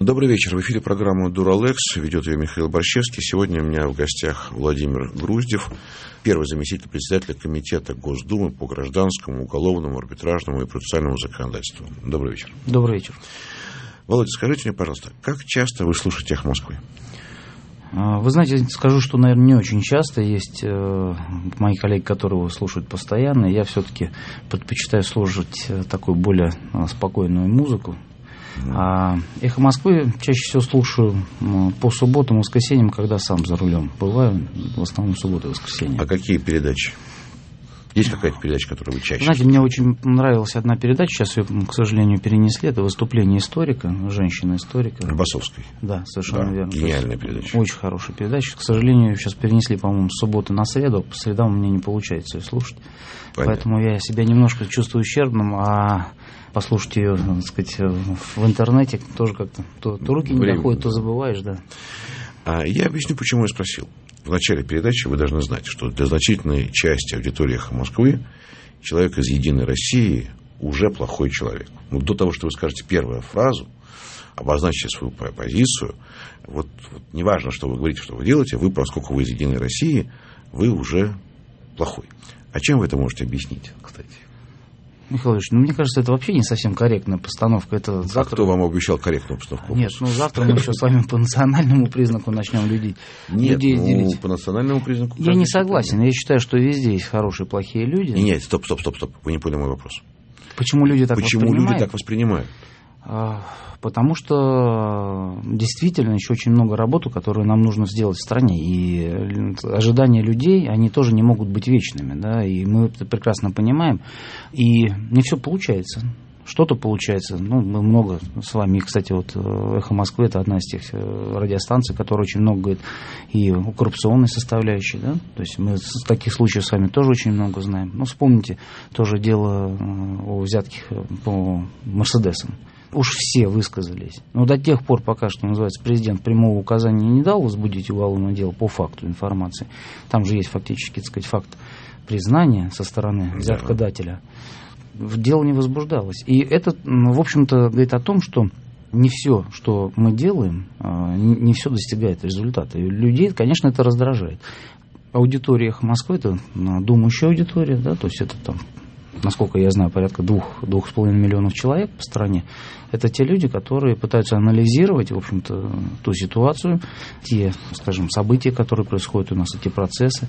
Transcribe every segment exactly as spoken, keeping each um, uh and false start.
Добрый вечер. В эфире программа «Дуралэкс». Ведет ее Михаил Борщевский. Сегодня у меня в гостях Владимир Груздев, первый заместитель председателя Комитета Госдумы по гражданскому, уголовному, арбитражному и процессуальному законодательству. Добрый вечер. Добрый вечер. Володя, скажите мне, пожалуйста, как часто вы слушаете «Эхо Москвы»? Вы знаете, скажу, что, наверное, не очень часто. Есть мои коллеги, которые его слушают постоянно. Я все-таки предпочитаю слушать такую более спокойную музыку. А «Эхо Москвы» чаще всего слушаю по субботам и воскресеньям, когда сам за рулем бываю, в основном субботы и воскресенья. А какие передачи? Есть какая-то передача, которую вы чаще? Знаете, мне очень нравилась одна передача, сейчас ее, к сожалению, перенесли. Это «Выступление историка», женщина-историка. Рябосовской. Да, совершенно да, верно. Гениальная передача. Очень хорошая передача. К сожалению, ее сейчас перенесли, по-моему, с субботы на среду. По средам у меня не получается ее слушать. Понятно. Поэтому я себя немножко чувствую ущербным, а послушать ее, так сказать, в интернете тоже как-то то, то руки не доходят, то забываешь, да. А я объясню, почему я спросил. В начале передачи вы должны знать, что для значительной части аудитории «Эхо Москвы» человек из «Единой России» уже плохой человек. Ну, до того, что вы скажете первую фразу, обозначите свою позицию, вот, вот неважно, что вы говорите, что вы делаете, вы, поскольку вы из «Единой России», вы уже плохой. А чем вы это можете объяснить, кстати? Михаил Ильич, ну, мне кажется, это вообще не совсем корректная постановка. Это а завтра... кто вам обещал корректную постановку? Нет, ну завтра мы еще с вами по национальному признаку начнем людей, Нет, людей ну, делить. по национальному признаку... Я не согласен. Я считаю, что везде есть хорошие и плохие люди. Нет, нет, стоп, стоп, стоп, стоп. Вы не поняли мой вопрос. Почему люди так Почему воспринимают? люди так воспринимают? Потому что действительно еще очень много работы, которую нам нужно сделать в стране. И ожидания людей, они тоже не могут быть вечными. Да? И мы это прекрасно понимаем. И не все получается. Что-то получается. Ну, мы много с вами. И, кстати, вот «Эхо Москвы» — это одна из тех радиостанций, которая очень много говорит и о коррупционной составляющей. Да? То есть мы таких случаев с вами тоже очень много знаем. Ну, вспомните тоже дело о взятках по «Мерседесам». Уж все высказались. Но до тех пор, пока, что называется, президент прямого указания не дал возбудить уголовное дело по факту информации, там же есть фактически, так сказать, факт признания со стороны взяткодателя, дело не возбуждалось. И это, в общем-то, говорит о том, что не все, что мы делаем, не все достигает результата. И людей, конечно, это раздражает. Аудитория «Эхо Москвы» — это думающая аудитория, да, то есть это там, насколько я знаю, порядка двух, двух с половиной миллионов человек по стране. Это те люди, которые пытаются анализировать, в общем-то, ту ситуацию, те, скажем, события, которые происходят у нас, эти процессы.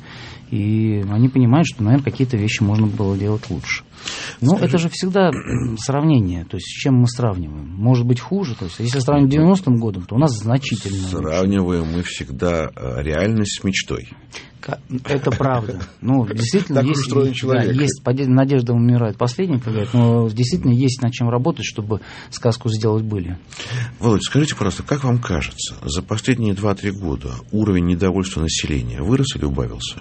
И они понимают, что, наверное, какие-то вещи можно было делать лучше. Но Скажи... это же всегда сравнение. То есть, с чем мы сравниваем? Может быть, хуже. То есть, если сравнивать с девяностым годом, то у нас значительно Сравниваем лучше. Мы всегда реальность с мечтой. Это правда. Ну, действительно, так есть, устроен человек. Да, есть надежда умирает последним, говорят, но действительно есть над чем работать, чтобы сказку сделать были. Володь, скажите, пожалуйста, как вам кажется, за последние два-три года уровень недовольства населения вырос или убавился?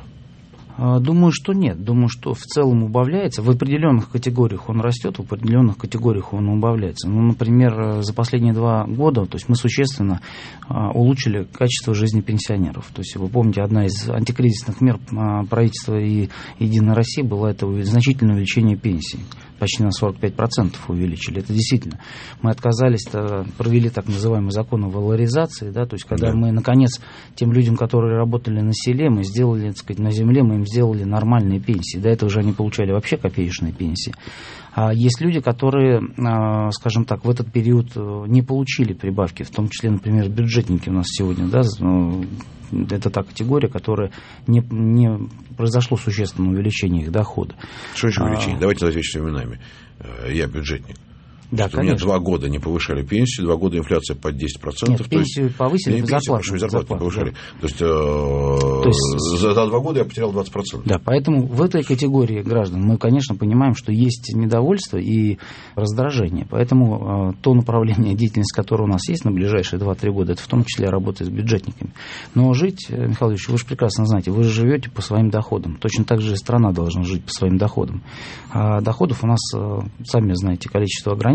Думаю, что нет. Думаю, что в целом убавляется. В определенных категориях он растет, в определенных категориях он убавляется. Ну, например, за последние два года, то есть мы существенно улучшили качество жизни пенсионеров. То есть, вы помните, одна из антикризисных мер правительства и «Единой России» была это значительное увеличение пенсий. Почти на сорок пять процентов увеличили. Это действительно. Мы отказались, провели так называемый закон о валоризации, да, то есть когда да. мы, наконец, тем людям, которые работали на селе, мы сделали, так сказать, на земле, мы им сделали нормальные пенсии. До этого же они получали вообще копеечные пенсии. А есть люди, которые, скажем так, в этот период не получили прибавки, в том числе, например, бюджетники у нас сегодня, да, это та категория, которая не, не произошло существенное увеличение их дохода. Что еще увеличение? А... Давайте назвать вещи именами. Я бюджетник. Да, у меня два года не повышали пенсию, два года инфляция под десять процентов. Нет, пенсию есть, повысили, пенсию, зарплату, зарплату, зарплату не повышали. Да. То есть, То есть за, за два года я потерял двадцать процентов. Да, поэтому в этой категории граждан мы, конечно, понимаем, что есть недовольство и раздражение. Поэтому то направление деятельности, которое у нас есть на ближайшие два-три года, это в том числе работа с бюджетниками. Но жить, Михаил Ильич, вы же прекрасно знаете, вы же живете по своим доходам. Точно так же и страна должна жить по своим доходам. А доходов у нас, сами знаете, количество ограничено.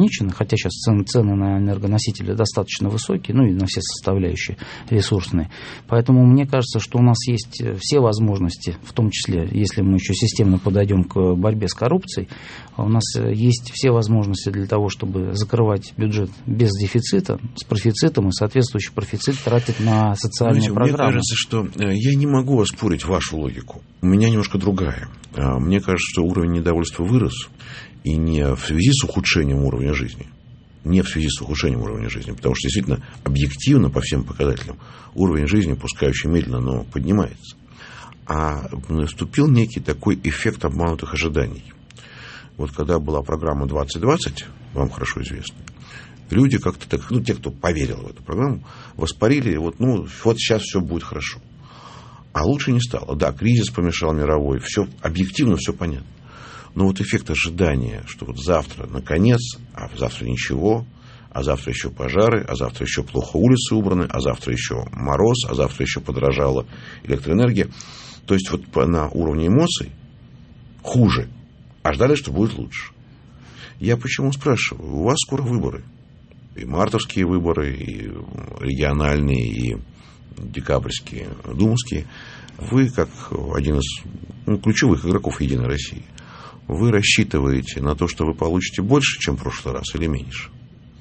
ограничены, хотя сейчас цены, цены на энергоносители достаточно высокие, ну и на все составляющие ресурсные. Поэтому мне кажется, что у нас есть все возможности, в том числе, если мы еще системно подойдем к борьбе с коррупцией, у нас есть все возможности для того, чтобы закрывать бюджет без дефицита, с профицитом, и соответствующий профицит тратить на социальные Знаете, программы. Мне кажется, что я не могу оспорить вашу логику. У меня немножко другая. Мне кажется, что уровень недовольства вырос, и не в связи с ухудшением уровня жизни, не в связи с ухудшением уровня жизни, потому что действительно объективно по всем показателям уровень жизни, пускай очень медленно, но поднимается. А наступил некий такой эффект обманутых ожиданий. Вот когда была программа двадцать двадцать, вам хорошо известно, люди как-то так, ну, те, кто поверил в эту программу, воспарили, вот, ну, вот сейчас все будет хорошо. А лучше не стало. Да, кризис помешал мировой, все, объективно все понятно. Но вот эффект ожидания, что вот завтра наконец, а завтра ничего, а завтра еще пожары, а завтра еще плохо улицы убраны, а завтра еще мороз, а завтра еще подорожала электроэнергия. То есть вот на уровне эмоций хуже, а ждали, что будет лучше. Я почему спрашиваю? У вас скоро выборы. И мартовские выборы, и региональные, и декабрьские, думские. Вы, как один из ну, ключевых игроков «Единой России», вы рассчитываете на то, что вы получите больше, чем в прошлый раз, или меньше?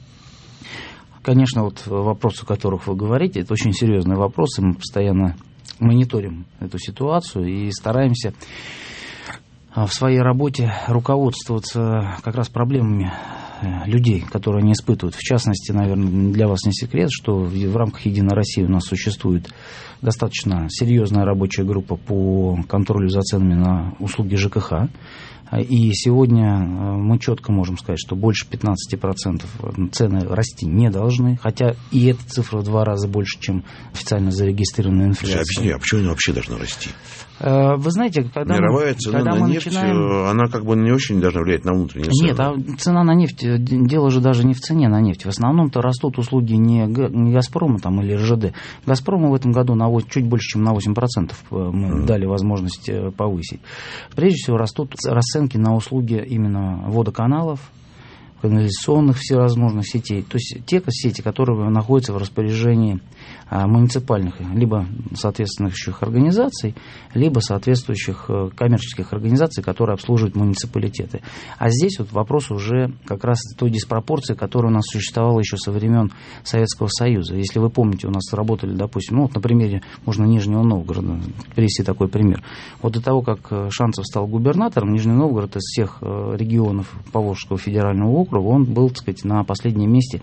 Конечно, вот вопросы, о которых вы говорите, это очень серьезные вопросы. Мы постоянно мониторим эту ситуацию и стараемся в своей работе руководствоваться как раз проблемами людей, которые они испытывают. В частности, наверное, для вас не секрет, что в рамках «Единой России» у нас существует достаточно серьезная рабочая группа по контролю за ценами на услуги ЖКХ. И сегодня мы четко можем сказать, что больше пятнадцать процентов цены расти не должны, хотя и эта цифра в два раза больше, чем официально зарегистрированная инфляция. Объясни, а почему она вообще должна расти? Вы знаете, когда мировая мы, цена когда на мы нефть, начинаем... она как бы не очень должна влиять на внутренние цены. Нет, а цена на нефть, дело же даже не в цене на нефть. В основном-то растут услуги не, не «Газпрома» там, или РЖД. «Газпрому» в этом году на чуть больше, чем на восемь процентов мы mm. дали возможность повысить. Прежде всего растут расценки на услуги именно водоканалов, канализационных всевозможных сетей, то есть те сети, которые находятся в распоряжении а, муниципальных, либо соответствующих организаций, либо соответствующих а, коммерческих организаций, которые обслуживают муниципалитеты. А здесь вот вопрос уже как раз той диспропорции, которая у нас существовала еще со времен Советского Союза. Если вы помните, у нас работали, допустим, ну вот на примере, можно Нижнего Новгорода привести такой пример. Вот до того, как Шанцев стал губернатором, Нижний Новгород из всех а, регионов Поволжского федерального округа, он был, так сказать, на последнем месте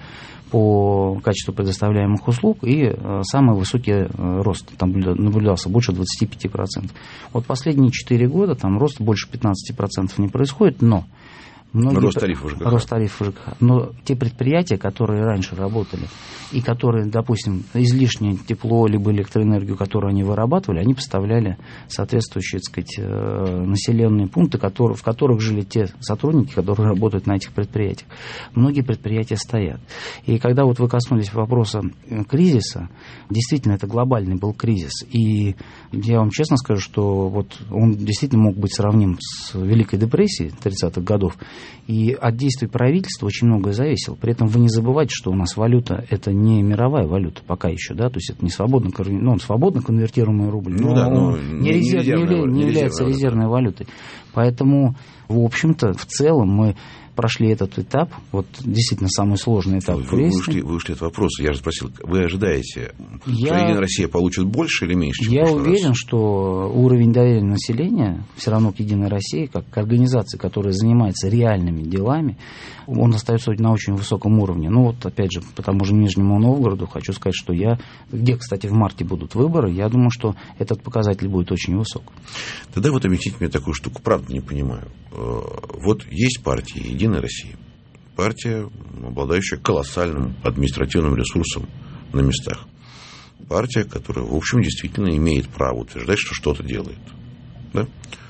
по качеству предоставляемых услуг, и самый высокий рост там наблюдался, больше двадцать пять процентов. Вот последние четыре года там рост больше пятнадцать процентов не происходит, но многие... Рост тарифов ЖКХ. Рост тарифов ЖКХ. Но те предприятия, которые раньше работали, и которые, допустим, излишнее тепло либо электроэнергию, которую они вырабатывали, они поставляли соответствующие, так сказать, населенные пункты, которые, в которых жили те сотрудники, которые работают на этих предприятиях. Многие предприятия стоят. И когда вот вы коснулись вопроса кризиса, действительно, это глобальный был кризис. И я вам честно скажу, что вот он действительно мог быть сравним с Великой депрессией тридцатых годов. И от действий правительства очень многое зависело. При этом вы не забывайте, что у нас валюта – это не мировая валюта пока еще, да, то есть это не свободно, ну, он свободно конвертируемый рубль, но, ну, да, но не, резерв, не, резервная, не, не является резервной, резервной валютой. Поэтому, в общем-то, в целом мы прошли этот этап, вот действительно самый сложный этап. Вы, вы, ушли, вы ушли от вопроса. Я же спросил, вы ожидаете, я, что Единая Россия получит больше или меньше, чем Я уверен, раз? Что уровень доверия населения все равно к Единой России, как к организации, которая занимается реальными делами, он остается на очень высоком уровне. Ну вот, опять же, по тому же Нижнему Новгороду хочу сказать, что я, где, кстати, в марте будут выборы, я думаю, что этот показатель будет очень высок. Тогда вот объясните мне такую штуку, правда не понимаю. Вот есть партия Единая Россия, партия, обладающая колоссальным административным ресурсом на местах. Партия, которая, в общем, действительно имеет право утверждать, что что-то делает. Да?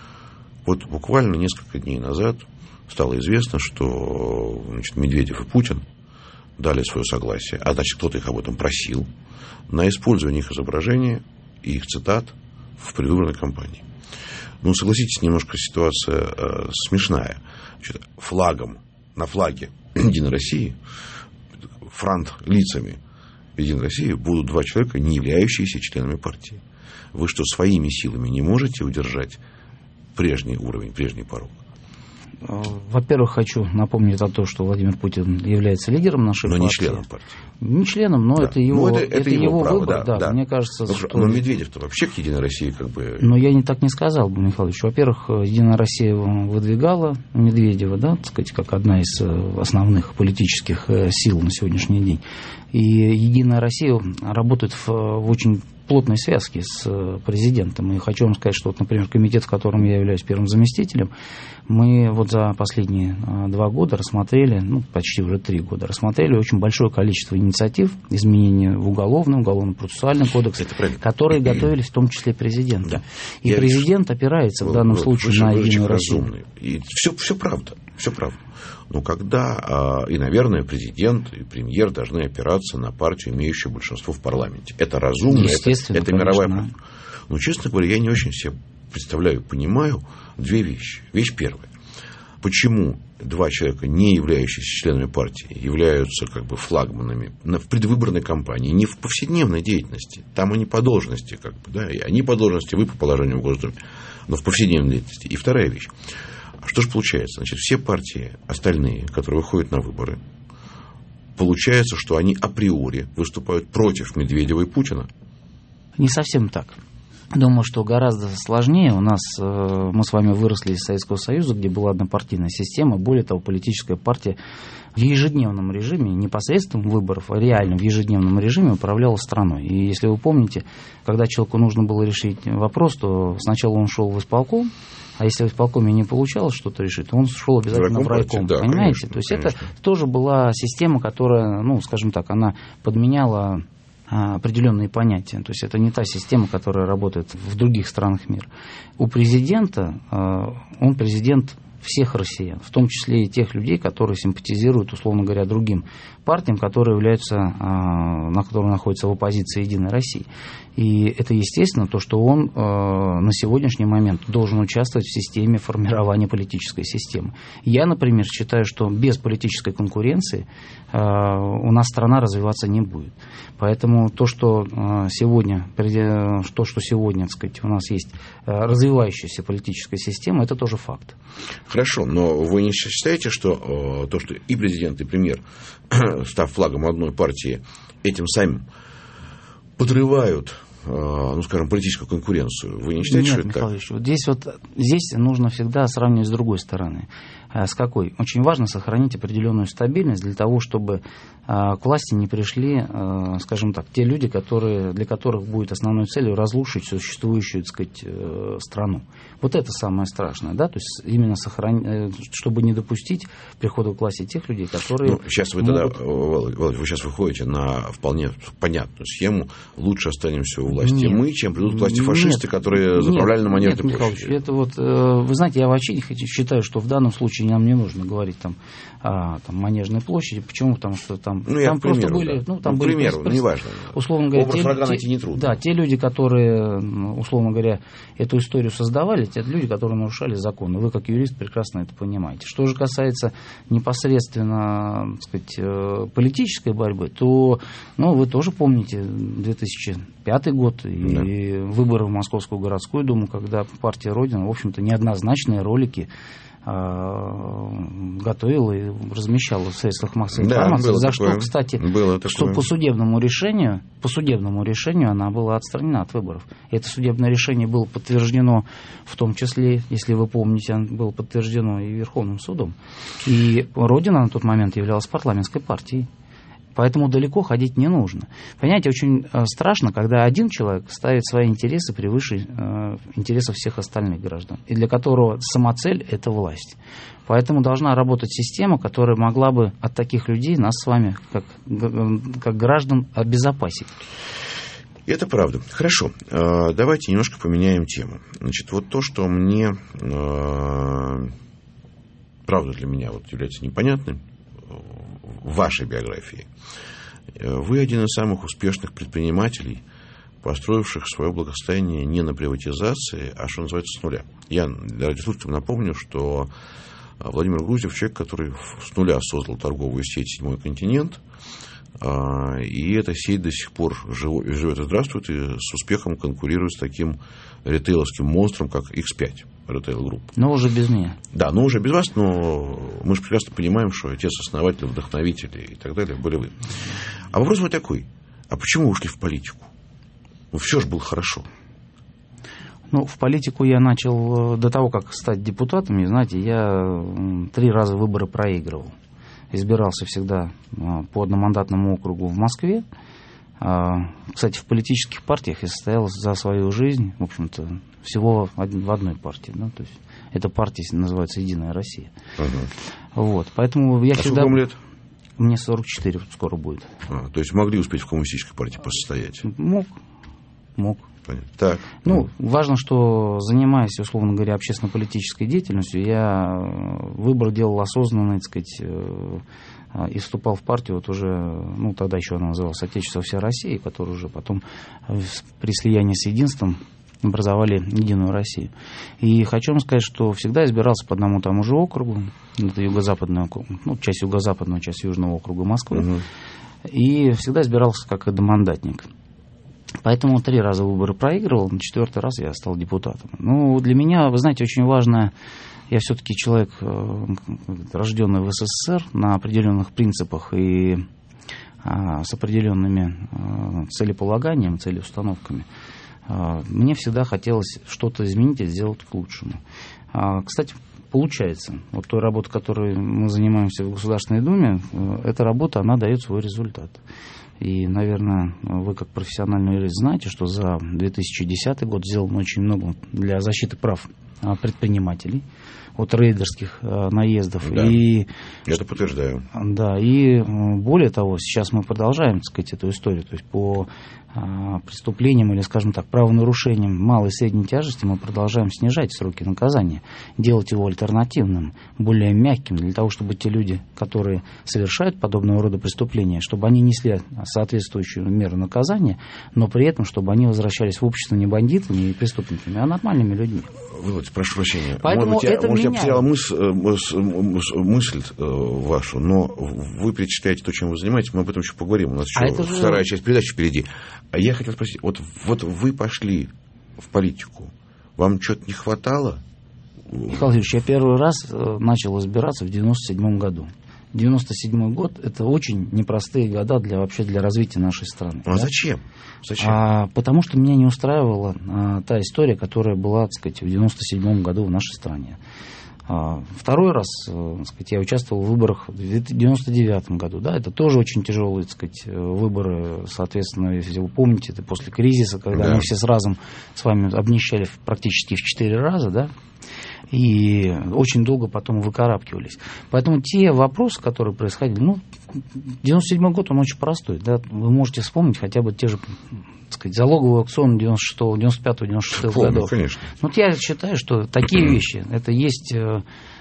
Вот буквально несколько дней назад стало известно, что, значит, Медведев и Путин дали свое согласие, а значит, кто-то их об этом просил, на использование их изображения и их цитат в предвыборной кампании. Ну, согласитесь, немножко ситуация э, смешная. Значит, флагом на флаге Единой России, фронт-лицами Единой России будут два человека, не являющиеся членами партии. Вы что, своими силами не можете удержать прежний уровень, прежний порог? Во-первых, хочу напомнить о том, что Владимир Путин является лидером нашей но партии. Но не членом партии. Не членом, но да. это его, но это, это это его, его право, выбор. Да, да, да. Мне кажется, но, что... но Медведев-то вообще к Единой России как бы... Но я не так не сказал бы, Михайлович. Во-первых, Единая Россия выдвигала Медведева, да, так сказать, как одна из основных политических сил на сегодняшний день. И Единая Россия работает в, в очень плотной связке с президентом. И хочу вам сказать, что, вот, например, комитет, в котором я являюсь первым заместителем, мы вот за последние два года рассмотрели, ну, почти уже три года, рассмотрели очень большое количество инициатив, изменений в уголовный, уголовно-процессуальный кодекс, которые готовились в том числе президентом. Да. И я президент вижу, опирается в данном вот, случае на Единую Россию. И все, все правда, все правда. Но когда, и, наверное, президент и премьер должны опираться на партию, имеющую большинство в парламенте. Это разумно, это, это мировая партия. Но, честно говоря, я не очень себе представляю, понимаю две вещи. Вещь первая. Почему два человека, не являющиеся членами партии, являются как бы флагманами в предвыборной кампании, не в повседневной деятельности. Там они по должности, как бы, да, и они по должности, вы по положению в Госдуме, но в повседневной деятельности. И вторая вещь. Что же получается? Значит, все партии остальные, которые выходят на выборы, получается, что они априори выступают против Медведева и Путина? Не совсем так. Думаю, что гораздо сложнее. У нас, мы с вами выросли из Советского Союза, где была однопартийная система. Более того, политическая партия в ежедневном режиме, не посредством выборов, а реально в ежедневном режиме управляла страной. И если вы помните, когда человеку нужно было решить вопрос, то сначала он шел в исполком, а если в исполкоме не получалось что-то решить, то он шел обязательно в райком. Да, понимаете? Конечно, то есть конечно. Это тоже была система, которая, ну, скажем так, она подменяла определенные понятия. То есть это не та система, которая работает в других странах мира. У президента, он президент всех россиян, в том числе и тех людей, которые симпатизируют, условно говоря, другим партиям, которые являются, на которые находятся в оппозиции Единой России. И это естественно то, что он на сегодняшний момент должен участвовать в системе формирования политической системы. Я, например, считаю, что без политической конкуренции у нас страна развиваться не будет. Поэтому то, что сегодня, то, что сегодня, так сказать, у нас есть развивающаяся политическая система, это тоже факт. Хорошо, но вы не считаете, что то, что и президент, и премьер, став флагом одной партии, этим самим подрывают, ну, скажем, политическую конкуренцию? Вы не считаете, Нет, что это Михайлович, так? Вот здесь, вот, здесь нужно всегда сравнивать с другой стороны. С какой? Очень важно сохранить определенную стабильность для того, чтобы к власти не пришли, скажем так, те люди, которые, для которых будет основной целью разрушить существующую, так сказать, страну. Вот это самое страшное, да, то есть именно сохранить, чтобы не допустить прихода к власти тех людей, которые... Ну, сейчас вы могут... тогда, Володь, вы сейчас выходите на вполне понятную схему: лучше останемся у власти нет, мы, чем придут к власти фашисты, нет, которые заправляли нет, на Манежной нет, площади. Михайлович, это вот, вы знаете, я вообще считаю, что в данном случае нам не нужно говорить там о там, Манежной площади. Почему? Потому что там, ну, там просто примеру, были... Да. Ну, там ну, были примеру, пресс- неважно. Условно говоря, образ те, врага те, найти нетрудно. Да, те люди, которые, условно говоря, эту историю создавали, те люди, которые нарушали законы. Вы, как юрист, прекрасно это понимаете. Что же касается непосредственно, так сказать, политической борьбы, то, ну, вы тоже помните две тысячи пятый год и да. выборы в Московскую городскую думу, когда партия Родина, в общем-то, неоднозначные ролики готовила и размещала в средствах массовой да, информации, за такое. Что, кстати, было что по судебному решению, по судебному решению она была отстранена от выборов. Это судебное решение было подтверждено, в том числе, если вы помните, было подтверждено и Верховным судом. И Родина на тот момент являлась парламентской партией. Поэтому далеко ходить не нужно. Понимаете, очень страшно, когда один человек ставит свои интересы превыше э, интересов всех остальных граждан, и для которого самоцель – это власть. Поэтому должна работать система, которая могла бы от таких людей нас с вами, как, как граждан, обезопасить. Это правда. Хорошо. Давайте немножко поменяем тему. Значит, вот то, что мне, правда для меня вот является непонятным в вашей биографии. Вы один из самых успешных предпринимателей, построивших свое благосостояние не на приватизации, а, что называется, с нуля. Я радиослушателям напомню, что Владимир Груздев — человек, который с нуля создал торговую сеть «Седьмой континент», и эта сеть до сих пор живет и здравствует, и с успехом конкурирует с таким ритейловским монстром, как икс пять Retail Group. Но уже без меня. Да, но уже без вас, но мы же прекрасно понимаем, что отец-основатель, вдохновители и так далее были вы. А вопрос вот такой. А почему вы ушли в политику? Ну, все же было хорошо. Ну, в политику я начал до того, как стать депутатом. И, знаете, я три раза выборы проигрывал. Избирался всегда по одномандатному округу в Москве. Кстати, в политических партиях я состоял за свою жизнь, в общем-то, всего в одной партии. Да? То есть эта партия называется «Единая Россия». Ага. Вот, поэтому я а всегда... сколько вам лет? Мне сорок четыре скоро будет. А, то есть могли успеть в коммунистической партии посостоять? Мог. Мог. Понятно. Так. Ну, важно, что, занимаясь, условно говоря, общественно-политической деятельностью, я выбор делал осознанно, так сказать, и вступал в партию, вот уже, ну, тогда еще она называлась «Отечество всей России», которая уже потом при слиянии с Единством образовали «Единую Россию». И хочу вам сказать, что всегда избирался по одному тому же округу, это юго-западная, ну, часть юго-западного, часть южного округа Москвы, угу. И всегда избирался как одномандатник. Поэтому три раза выборы проигрывал, на четвертый раз я стал депутатом. Ну, для меня, вы знаете, очень важно, я все-таки человек, рожденный в СССР, на определенных принципах и а, с определенными а, целеполаганием, целеустановками. А, мне всегда хотелось что-то изменить и сделать к лучшему. А, кстати, получается. Вот той работой, которой мы занимаемся в Государственной Думе, эта работа, она дает свой результат. И, наверное, вы как профессиональный юрист знаете, что за две тысячи десятый год сделано очень много для защиты прав предпринимателей от рейдерских наездов. Да, и, я это подтверждаю. Да, и более того, сейчас мы продолжаем, так сказать, эту историю. То есть по преступлениям или, скажем так, правонарушениям малой и средней тяжести мы продолжаем снижать сроки наказания, делать его альтернативным, более мягким, для того, чтобы те люди, которые совершают подобного рода преступления, чтобы они несли соответствующую меру наказания, но при этом, чтобы они возвращались в общество не бандитами и преступниками, а нормальными людьми. Володь, прошу прощения. Поэтому может быть, это я, может, я потерял мысль, мысль, мысль вашу, но вы перечисляете то, чем вы занимаетесь, мы об этом еще поговорим. У нас еще а вторая же... часть передачи впереди. А я хотел спросить, вот, вот вы пошли в политику, вам что-то не хватало? Михаил Юрьевич, я первый раз начал избираться в девяносто седьмом году. девяносто седьмой год – это очень непростые года для, вообще для развития нашей страны. А да? зачем? зачем? А, потому что меня не устраивала а, та история, которая была, так сказать, в девяносто седьмом году в нашей стране. А, второй раз, так сказать, я участвовал в выборах в девяносто девятом году. Да, это тоже очень тяжелые, так сказать, выборы. Соответственно, если вы помните, это после кризиса, когда да. мы все сразу с вами обнищали практически в четыре раза, да, и очень долго потом выкарабкивались. Поэтому те вопросы, которые происходили, ну, девяносто седьмой год, он очень простой. Да? Вы можете вспомнить хотя бы те же, так сказать, залоговые аукционы девяносто шестого, девяносто пятого, девяносто шестого Помню, годов. Конечно. Вот я считаю, что такие вещи, это есть, э, э,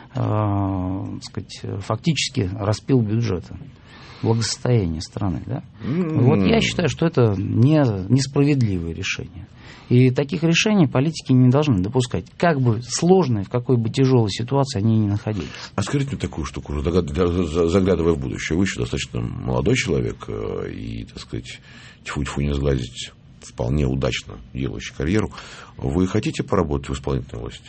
так сказать, фактически распил бюджета, благосостояние страны. Да? Mm-hmm. Вот я считаю, что это не, несправедливое решение. И таких решений политики не должны допускать. Как бы сложной, в какой бы тяжелой ситуации они ни находились. А скажите мне такую штуку, заглядывая в будущее. Вы еще достаточно молодой человек и, так сказать, тьфу-тьфу не сглазить, вполне удачно делающий карьеру. Вы хотите поработать в исполнительной власти?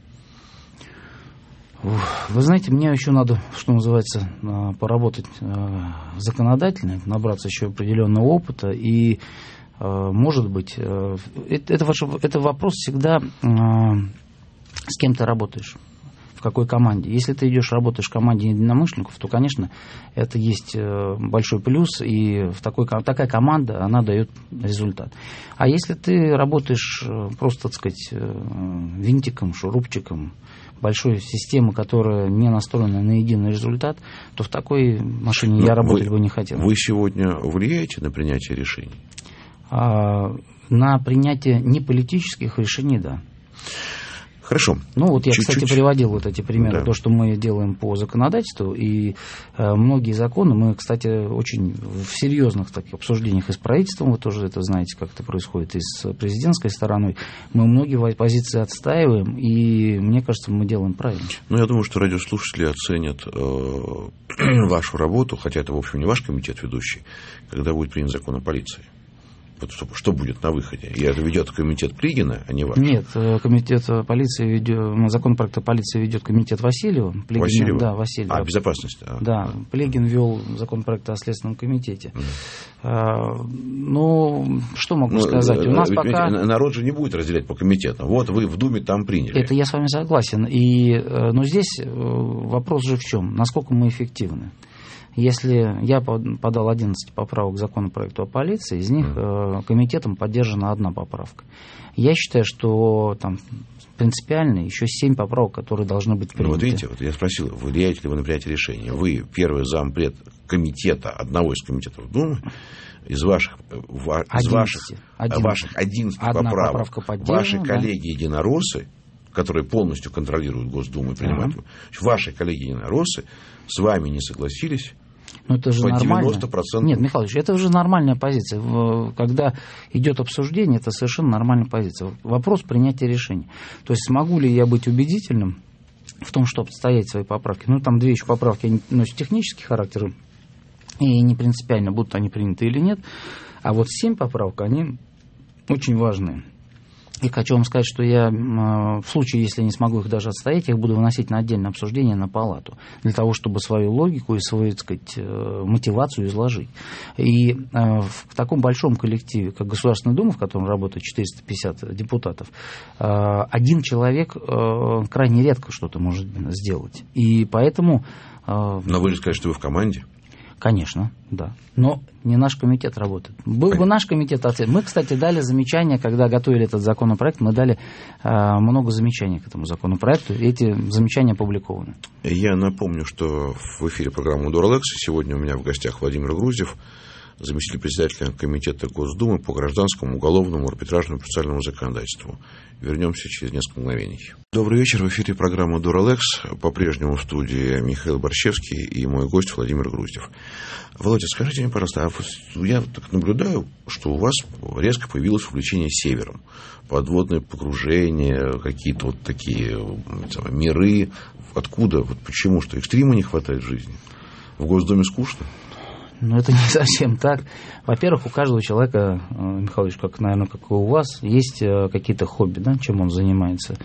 Вы знаете, мне еще надо, что называется, поработать законодательно, набраться еще определенного опыта и, может быть, это, это, это вопрос всегда, с кем ты работаешь, в какой команде. Если ты идешь, работаешь в команде единомышленников, то, конечно, это есть большой плюс, и в такой, такая команда, она дает результат. А если ты работаешь просто, так сказать, винтиком, шурупчиком большой системы, которая не настроена на единый результат, то в такой машине Но я работать вы, бы не хотел. Вы сегодня влияете на принятие решений? А, на принятие неполитических решений, да. Хорошо. Ну, вот я, Чуть-чуть. кстати, приводил вот эти примеры, да. то, что мы делаем по законодательству, и э, многие законы, мы, кстати, очень в серьезных таких обсуждениях и с правительством, вы тоже это знаете, как это происходит, и с президентской стороной, мы многие позиции отстаиваем, и мне кажется, мы делаем правильно. Ну, я думаю, что радиослушатели оценят э, вашу работу, хотя это, в общем, не ваш комитет ведущий, когда будет принят закон о полиции. Вот что, что будет на выходе? И это ведет комитет Плигина, а не ваш? Нет, комитет полиции ведет, законопроект о полиции ведет комитет Васильева. Плигин, Васильева? Да, Васильева. А, безопасность. А, да, а. Плигин вел законопроект о Следственном комитете. Mm. А, ну, что могу ну, сказать? У нас ведь, пока... Народ же не будет разделять по комитетам. Вот вы в Думе там приняли. Это я с вами согласен. И, но здесь вопрос же в чем? Насколько мы эффективны? Если я подал одиннадцать поправок к законопроекту о полиции, из них mm. комитетом поддержана одна поправка. Я считаю, что там принципиально еще семь поправок, которые должны быть приняты. Ну, вот видите, вот я спросил, влияете ли вы на принятие решения? Вы первый зампред комитета, одного из комитетов Думы, из ваших, из ваших, ваших одиннадцати поправок, ваши коллеги-единороссы, которые полностью контролируют Госдуму и принимают, mm. ваши коллеги-единороссы с вами не согласились. Ну, это же по нормально. девяносто процентов. Нет, Михайлович, это уже нормальная позиция. Когда идет обсуждение, это совершенно нормальная позиция. Вопрос принятия решения. То есть, смогу ли я быть убедительным в том, чтобы отстоять свои поправки? Ну, там две еще поправки, они носят технический характер, и не принципиально, будут они приняты или нет. А вот семь поправок, они очень важные. И хочу вам сказать, что я в случае, если не смогу их даже отстоять, я их буду выносить на отдельное обсуждение на палату, для того, чтобы свою логику и свою, так сказать, мотивацию изложить. И в таком большом коллективе, как Государственная Дума, в котором работает четыреста пятьдесят депутатов, один человек крайне редко что-то может сделать. И поэтому... Но вы же сказали, что вы в команде. Конечно, да. Но не наш комитет работает. Был Понятно. бы наш комитет. Мы, кстати, дали замечания, когда готовили этот законопроект, мы дали э, много замечаний к этому законопроекту, и эти замечания опубликованы. Я напомню, что в эфире программы «Дуралекс» сегодня у меня в гостях Владимир Груздев, заместитель председателя комитета Госдумы по гражданскому, уголовному, арбитражному и процессуальному законодательству. Вернемся через несколько мгновений. Добрый вечер. В эфире программы «Дуралекс». По-прежнему в студии Михаил Борщевский и мой гость Владимир Груздев. Володя, скажите мне, пожалуйста, а я так наблюдаю, что у вас резко появилось увлечение севером. Подводные погружения, какие-то вот такие там, миры. Откуда? Вот почему? Что экстрима не хватает в жизни? В Госдуме скучно? Ну, это не совсем так. Во-первых, у каждого человека, Михайлович, как, наверное, как и у вас, есть какие-то хобби, да, чем он занимается.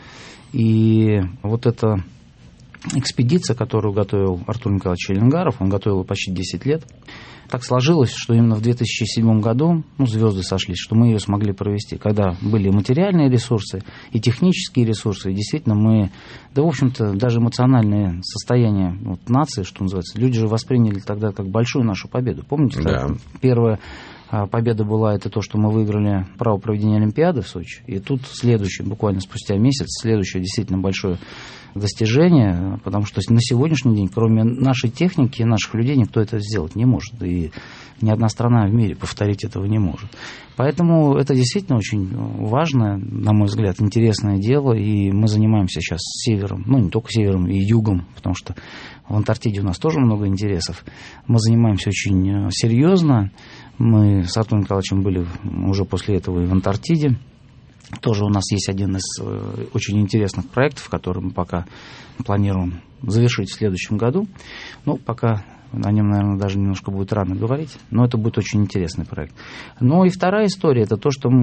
И вот эта экспедиция, которую готовил Артур Николаевич Челенгаров, он готовил ее почти десять лет. Так сложилось, что именно в две тысячи седьмом году, ну, звезды сошлись, что мы ее смогли провести, когда были материальные ресурсы и технические ресурсы, и действительно мы, да, в общем-то, даже эмоциональное состояние вот, нации, что называется, люди же восприняли тогда как большую нашу победу. Помните, да. Первая победа была это то, что мы выиграли право проведения Олимпиады в Сочи, и тут следующий, буквально спустя месяц, следующее действительно большое достижение, потому что на сегодняшний день, кроме нашей техники и наших людей, никто это сделать не может. И ни одна страна в мире повторить этого не может. Поэтому это действительно очень важное, на мой взгляд, интересное дело. И мы занимаемся сейчас севером, ну не только севером, и югом, потому что в Антарктиде у нас тоже много интересов. Мы занимаемся очень серьезно. Мы с Артуром Николаевичем были уже после этого и в Антарктиде. Тоже у нас есть один из э, очень интересных проектов, который мы пока планируем завершить в следующем году. Ну, пока о нем, наверное, даже немножко будет рано говорить, но это будет очень интересный проект. Ну и вторая история, это то, что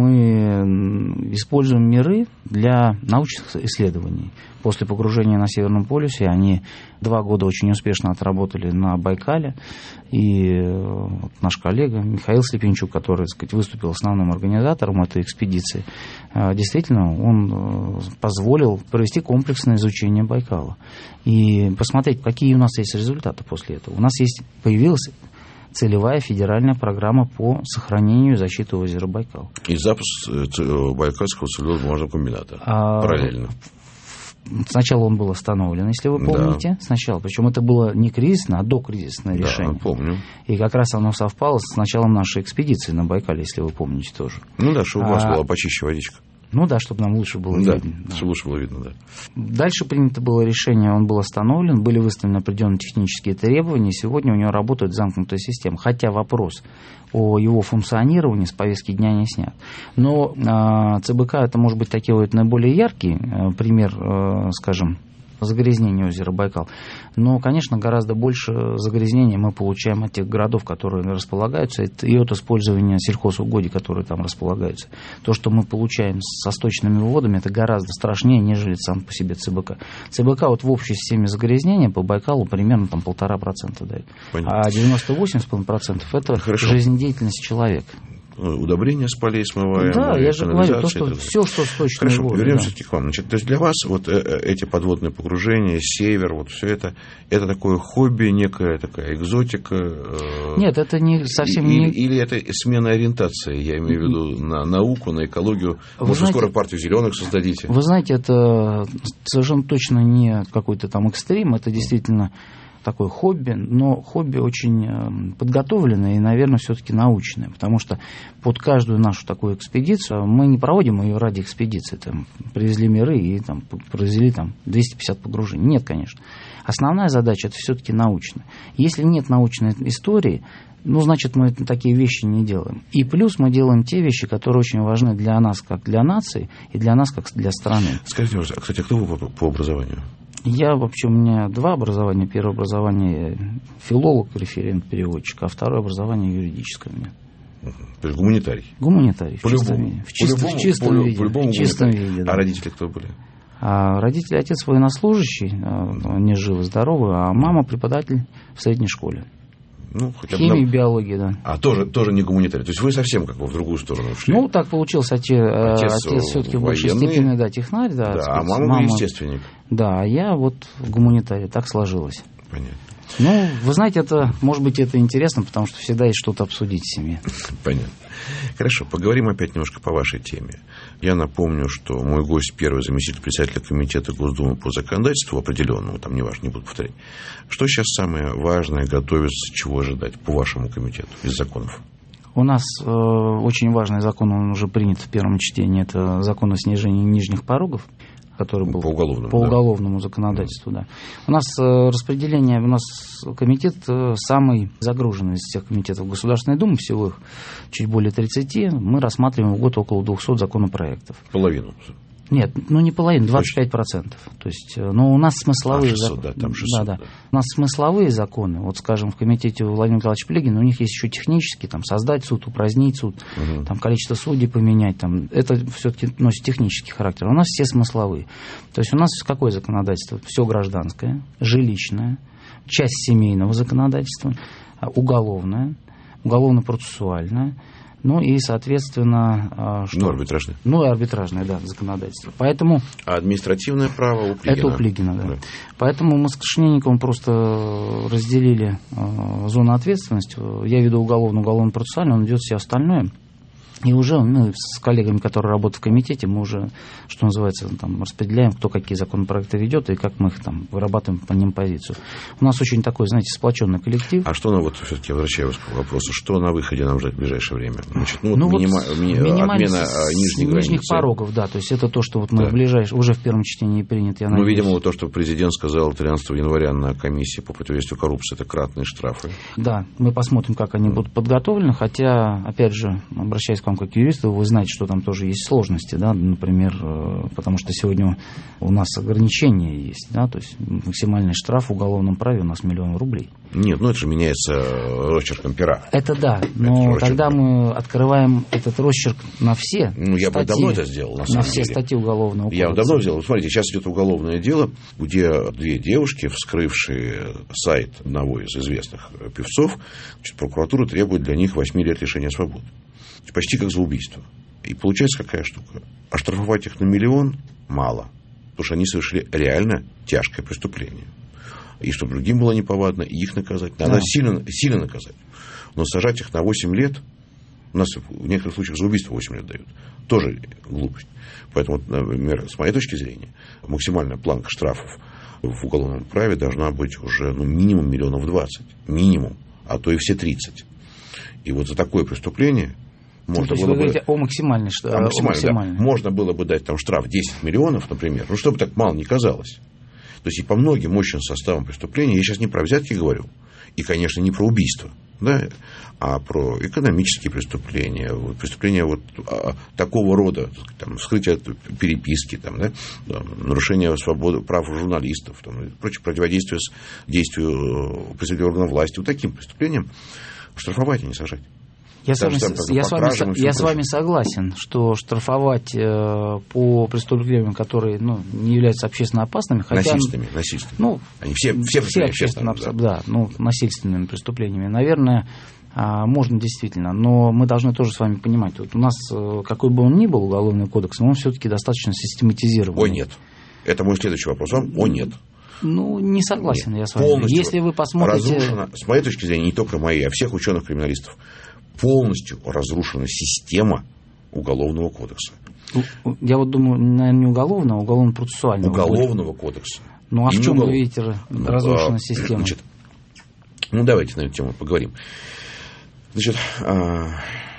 мы используем миры для научных исследований. После погружения на Северном полюсе они два года очень успешно отработали на Байкале. И вот наш коллега Михаил Слепенчук, который, так сказать, выступил основным организатором этой экспедиции, действительно, он позволил провести комплексное изучение Байкала. И посмотреть, какие у нас есть результаты после этого. У нас есть, появилась целевая федеральная программа по сохранению и защите озера Байкал. И запуск Байкальского целлюлозно-бумажного комбината а... параллельно. Сначала он был остановлен, если вы помните. Да. Сначала. Причем это было не кризисное, а докризисное решение. Да, помню. И как раз оно совпало с началом нашей экспедиции на Байкале, если вы помните тоже. Ну да, что у вас а... была почище водичка. Ну да, чтобы нам лучше было да, видно. Да, чтобы лучше было видно, да. Дальше принято было решение, он был остановлен, были выставлены определенные технические требования, и сегодня у него работает замкнутая система. Хотя вопрос о его функционировании с повестки дня не снят. Но э, ЦБК это может быть такой вот наиболее яркий э, пример, э, скажем, загрязнения озера Байкал. Но, конечно, гораздо больше загрязнения мы получаем от тех городов, которые располагаются, и от использования сельхозугодий, которые там располагаются. То, что мы получаем со сточными водами, это гораздо страшнее, нежели сам по себе ЦБК. ЦБК вот в общей системе загрязнения по Байкалу примерно там полтора процента дает. Понятно. А девяносто восемь целых пять десятых процента это Хорошо. Жизнедеятельность человека. Удобрения с полей смываем. Да, я же говорю, то, что все, что сточные Хорошо, воды. вернемся Да. к вам. Значит, то есть для вас вот эти подводные погружения, север, вот все это, это такое хобби, некая такая экзотика? Нет, это не совсем или, не... Или это смена ориентации, я имею в виду на науку, на экологию. Вы Может, знаете, скоро партию зеленых создадите? Вы знаете, это совершенно точно не какой-то там экстрим, это действительно такое хобби, но хобби очень подготовленное и, наверное, все-таки научное, потому что под каждую нашу такую экспедицию мы не проводим ее ради экспедиции, там, привезли миры и там, произвели там, двести пятьдесят погружений. Нет, конечно. Основная задача – это все-таки научная. Если нет научной истории, ну, значит, мы такие вещи не делаем. И плюс мы делаем те вещи, которые очень важны для нас, как для нации, и для нас, как для страны. Скажите, кстати, а кто вы по, по образованию? Я вообще, у меня два образования. Первое образование филолог, референт-переводчик, а второе образование юридическое у меня. То есть гуманитарий? Гуманитарий, в по чистом любому, виде. В, чисто, по-любому, в чистом по, виде. По-любому в чистом виде, да. А родители кто были? А родители, отец военнослужащий, они живы, здоровы, а мама преподаватель в средней школе. Ну, хотя Химия, бы... биология, да. А тоже, тоже не гуманитарий. То есть вы совсем как бы в другую сторону ушли. Ну, так получилось. Отец, отец, отец все-таки в большей степени, да, технарь, да. Да, сказать, а мама, мама естественник. Да, а я вот в гуманитарии. Так сложилось. Понятно. Ну, вы знаете, это, может быть, это интересно, потому что всегда есть что-то обсудить в семье. Понятно. Хорошо, поговорим опять немножко по вашей теме. Я напомню, что мой гость, первый заместитель председателя комитета Госдумы по законодательству определенному, там не важно, не буду повторять. Что сейчас самое важное готовится, чего ожидать по вашему комитету из законов? У нас э, очень важный закон, он уже принят в первом чтении, это закон о снижении нижних порогов, который был по уголовному, по да. уголовному законодательству, да. У нас э, распределение, у нас комитет э, самый загруженный из всех комитетов Государственной Думы, всего их чуть более тридцати, мы рассматриваем в год около двухсот законопроектов. Половину. Нет, ну не половину, двадцать пять процентов. То есть, ну, у нас смысловые а, шестьсот, законы. Да, там шестьсот, да, да. Да. У нас смысловые законы. Вот, скажем, в комитете Владимира Николаевича Плигина у них есть еще технические, там, создать суд, упразднить суд, угу. там, количество судей поменять. Там, это все-таки носит технический характер. У нас все смысловые. То есть у нас какое законодательство? Все гражданское, жилищное, часть семейного законодательства, уголовное, уголовно-процессуальное. Ну и, соответственно... Что? Ну, арбитражное. Ну, и арбитражное, да, законодательство. Поэтому... А административное право у Плигина? Это у Плигина, да. да. Поэтому мы с Кашиненниковым просто разделили э, зону ответственности. Я веду уголовно, уголовно-процессуально, он ведет все остальное. И уже мы с коллегами, которые работают в комитете, мы уже, что называется, там, распределяем, кто какие законопроекты ведет и как мы их там вырабатываем по ним позицию. У нас очень такой, знаете, сплоченный коллектив. А что на вот все-таки, возвращаюсь к вопросу, что на выходе нам ждать в ближайшее время? Значит, ну, ну, вот минима, вот ми, отмена нижних границ. Нижних порогов, да. То есть это то, что вот мы да. в ближайшее, уже в первом чтении принято, я ну, надеюсь. видимо, вот то, что президент сказал тринадцатого января на комиссии по противодействию коррупции, это кратные штрафы. Да, мы посмотрим, как они будут подготовлены, хотя, опять же, обращаясь к вам как к юристу, вы знаете, что там тоже есть сложности, да, например, потому что сегодня у нас ограничения есть, да, то есть максимальный штраф в уголовном праве у нас миллион рублей. Нет, ну это же меняется росчерком пера. Это да, но это тогда мы открываем этот росчерк на все Ну, я статьи, бы давно это сделал, на самом на деле. все статьи уголовного кодекса. Я давно сделал. Смотрите, сейчас идет уголовное дело, где две девушки, вскрывшие сайт одного из известных певцов, значит, прокуратура требует для них восьми лет лишения свободы. Почти как за убийство. И получается какая штука? Оштрафовать их на миллион мало, потому что они совершили реально тяжкое преступление. И чтобы другим было неповадно, и их наказать. Надо да. сильно, сильно наказать. Но сажать их на восемь лет, у нас в некоторых случаях за убийство восемь лет дают, тоже глупость. Поэтому, например, с моей точки зрения, максимальная планка штрафов в уголовном праве должна быть уже ну, минимум миллионов двадцать. Минимум. А то и все тридцать. И вот за такое преступление Можно То есть было вы бы... говорите о максимальной, что, а максимально, о максимальной. Да. Можно было бы дать там штраф десять миллионов, например, ну, чтобы так мало не казалось. То есть и по многим мощным составам преступления, я сейчас не про взятки говорю, и, конечно, не про убийство, да, а про экономические преступления, вот, преступления вот а, такого рода, там, вскрытие переписки, там, да, нарушение свободы, прав журналистов, там, и прочее, противодействие с действию представителей органов власти, вот таким преступлениям штрафовать, а не сажать. Я, с вами, я, с вами, я с вами согласен, что штрафовать э, по преступлениям, которые ну, не являются общественно опасными, хотя... Насильственными, насильственными. Ну, Они все, все, все общественно опасными, да. да, ну, насильственными преступлениями, наверное, э, можно действительно, но мы должны тоже с вами понимать, вот у нас, э, какой бы он ни был уголовный кодекс, но он все-таки достаточно систематизирован. О, нет. Это мой следующий вопрос вам. О, нет. Ну, не согласен нет. я с вами. Полностью Если вы посмотрите... разрушена, с моей точки зрения, не только моей, а всех ученых-криминалистов, полностью разрушена система уголовного кодекса. Я вот думаю, наверное, не уголовного, а уголовно-процессуального. Уголовного кодекса. Ну, а и в чем уголов... вы видите разрушенная а, система? Значит, ну, давайте на эту тему поговорим. Значит, а,